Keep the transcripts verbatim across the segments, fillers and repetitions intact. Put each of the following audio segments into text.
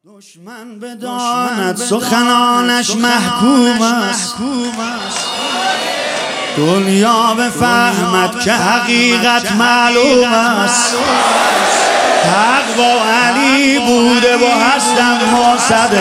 دشمن بداند سخنانش محکوم است، دنیا بفهمد که حقیقت معلوم است. حق با علی بوده و هستم ما صد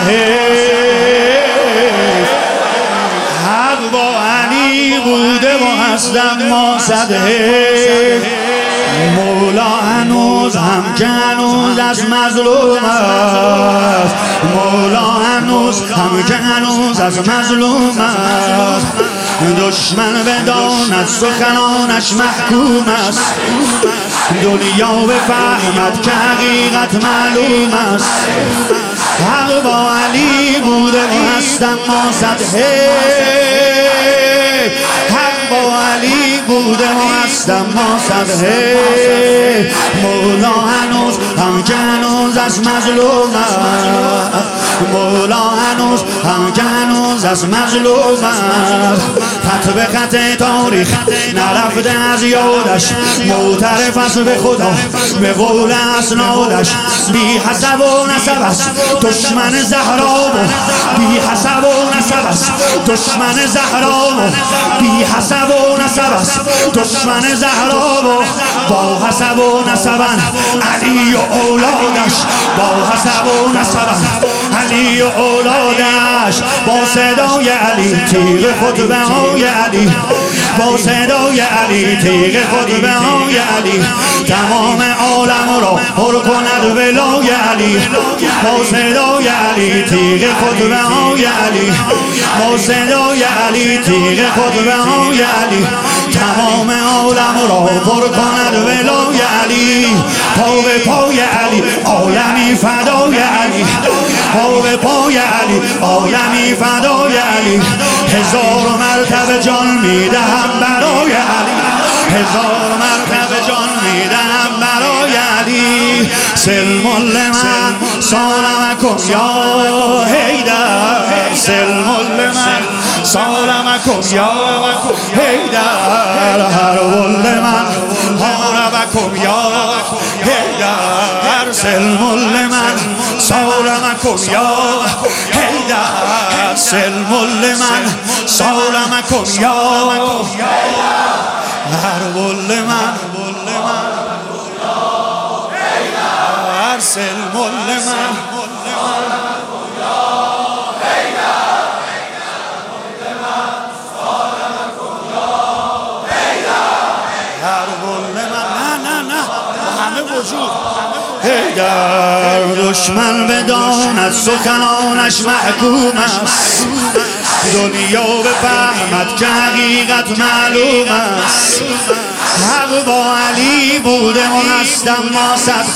حیف. حق با علی بوده و هستم ما صد حیف. مولا هنوز هم که هنوز از مظلوم است. مولا هنوز هم که هنوز از مظلوم است. دشمن بداند سخنانش محکوم است، دنیا بفهمد که حقیقت معلوم است. حق با علی بوده و هستم ما صد حیف. حق با علی بوده و هستم ما صد حیف. مولا هنوز هم که هنوز از مظلوم است. مولا هنوز هم که هنوز از مظلوم است. خط به خط تاریخ نرفته از یادش، معترف است به خدا به قول اسنادش. بی حسب و نسب است دشمن زهرا و بی حسب و نسب است دشمن زهرا و بی حسب و نسب است دشمن زهرا و با حسب و نسبن علی و اولادش. با حسب و نسبن علی و اولادش. با صدای علی تیغ خطبه های علی، با صدای علی تیغ خطبه های علی. تمام عالم را پر کند ولای علی. با صدای علی تیغ خطبه های علی، با صدای علی تیغ خطبه های علی. تمام عالم را پر کند ولای علی. پا به پای علی عالمی فدای علی. پا به پای علی عالمی فدای علی. هزار مرتبه جان میدهم برای علی. هزار مرتبه جان میدهم برای علی. سلم لمن سالمکم یا حیدر. سلم لمن سالمکم یا حیدر. حرب لمن حاربکم یا حیدر. سلم لمن سالمکم یا حیدر. سلم لمن سالمکم یا حرب لمن سلم لمن حیدر. دشمن بداند سخنانش محکوم است، دنیا بفهمد که حقیقت معلوم است. حق با علی بوده و هستم ما صد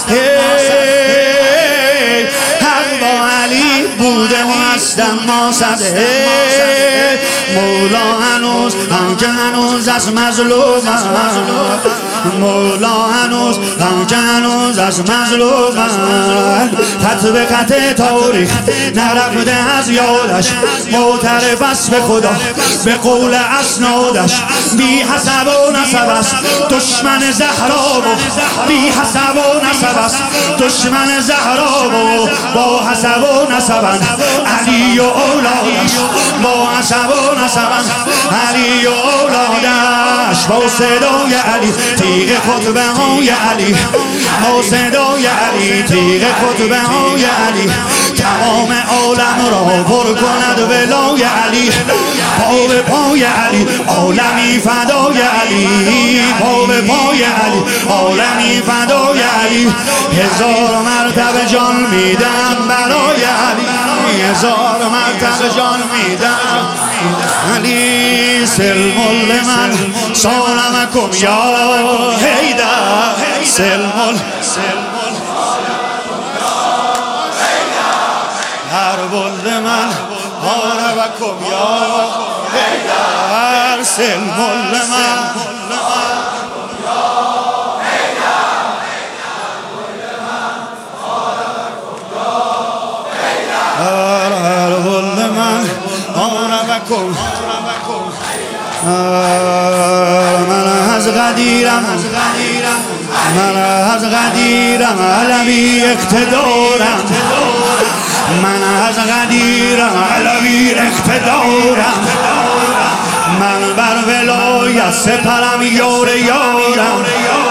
حیف. حق با علی بوده و هستم ما صد حیف. مولا هنوز هم که هنوز از مظلوم است. مولا هنوز هم که هنوز از مظلوم است. خط به خط تاریخ نرفته از یادش، معترف است به خدا به قول اسنادش. بی حسب و نسب است دشمن زهرا و بی حسب و نسب است دشمن زهرا و با حسب و نسبن علی و اولادش. با حسب و نسبن علی و اولادش. با صدای علی تیغ خطبه های علی، با صدای علی تیغ خطبه های علی. تمام عالم را پر کند ولای علی. پا به پای علی عالمی فدای علی. پا به پای علی عالمی فدای علی. هزار مرتبه جان میدم برای علی. هزار مرتبه جان میدم علی. سلم لمن سالمکم یا حیدر. سلم حرب لمن حاربکم یا حیدر. سلم لمن حرب لمن حاربکم. من از غدیرم من از غدیرم علوی اقتدارم. من از غدیرم علوی اقتدارم، من بر ولایت سپرم یار یارم،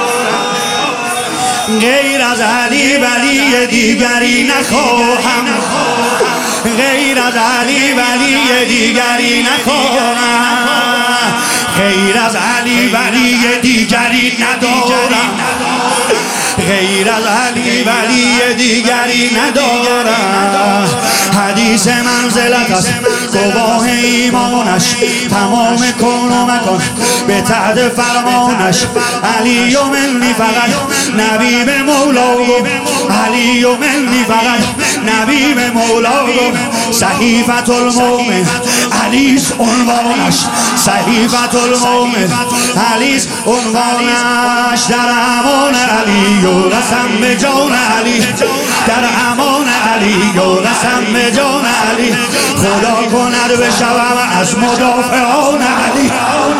غیر از علی ولی دیگری نخواهم، غیر از علی ولی دیگری نخواهم، غیر از علی ولی دیگری ندارم، غیر از علی ولی دیگری ندارم. حدیث منزلت است گواه ایمانش، تمام کون و مکان به تحت فرمانش. علی و منی فقط نبی به مولا، علی و منی فقط نبی به مولا. صحیفت المؤمن علیس عنوانش، صحیفت المؤمن علیس عنوانش. در امان علی و رسم به جان علی، در امان علی و رسم به جان علی. خدا کند بشوم از مدافعان علی،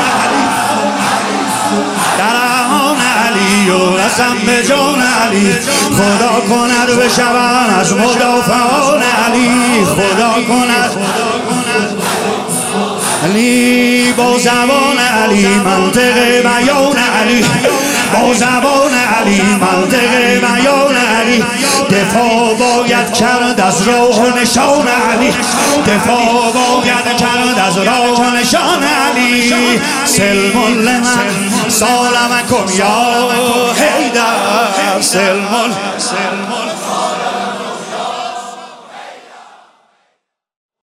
در امان علی و رسم به جان علی. خدا کند بشوم از مدافعان علی، خدا کند علی. با زبان علی منطق بیان علی، با زبان علی منطق بیان علی. دفاع باید کرد از راه و نشان علی، دفاع باید کرد از راه و نشان علی. سلم لمن سالمکم یا حیدر، سلم